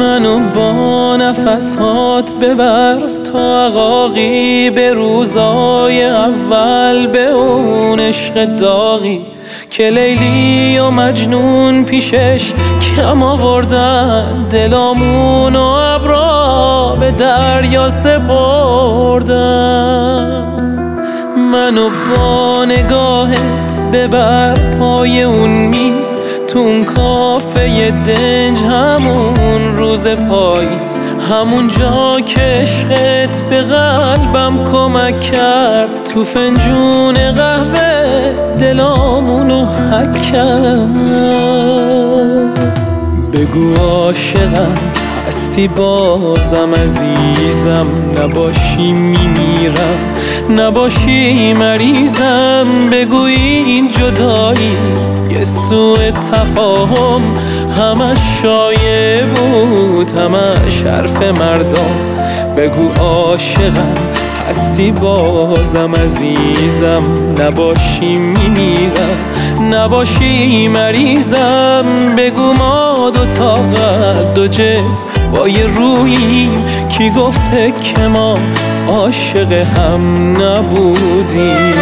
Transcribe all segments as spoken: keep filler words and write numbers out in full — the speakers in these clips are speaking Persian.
منو با نفسات ببر تا عقاقی به روزای اول، به اون عشق داغی که لیلی و مجنون پیشش کم آوردن، دلامون و ابرا به دریا سپردن. منو با نگاهت ببر پای اون میز، تو اون کافه دنج، همون روز پاییز، همون جا که عشقت به قلبم کمک کرد، تو فنجون قهوه دلامونو حک کرد. بگو عاشقم هستی بازم عزیزم، نباشی میمیرم نباشی مریضم. بگو این جدایی یه سوء تفاهم، همش شایع بود همش حرف مردم. بگو عاشقم هستی بازم عزیزم، نباشی میمیرم نباشی مریضم. بگو ما دو تا قلب دو جسم با یه روییم، کی گفته که ما عاشق هم نبودیم.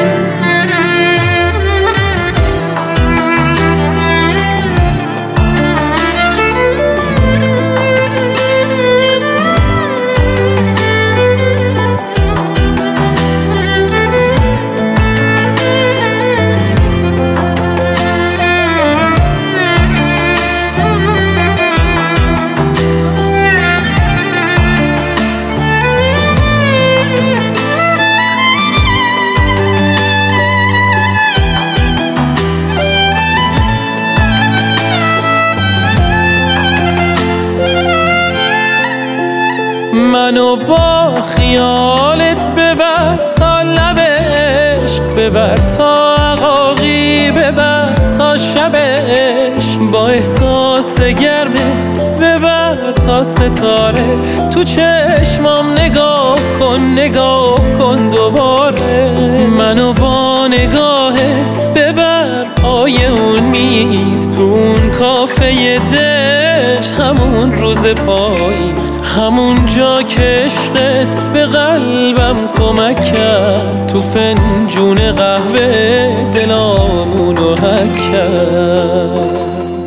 منو با خیالت ببر تا لب عشق، ببر تا عقاقی، ببر تا شب عشق. با احساس گرمت ببر تا ستاره، تو چشمام نگاه کن نگاه کن دوباره. منو با نگاهت ببر پای اون میز، تو اون کافه دش، همون روز پاییز، همون جا که عشقت به قلبم کمک کرد، تو فنجون قهوه دلامونو حک کرد.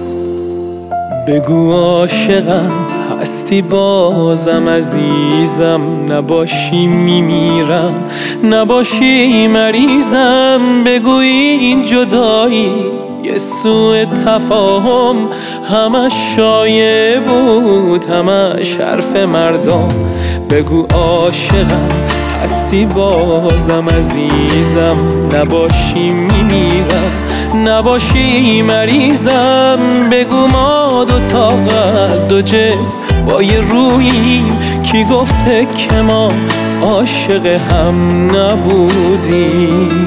بگو عاشقم هستی بازم عزیزم، نباشی میمیرم نباشی مریضم. بگو این جدایی یه سوء تفاهم، همش شایع بود همش حرف مردم. بگو عاشقم هستی بازم عزیزم، نباشی میمیرم نباشی مریضم. بگو ما دو تا قلب دو جسم با یه روییم، کی گفته که ما عاشق هم نبودیم.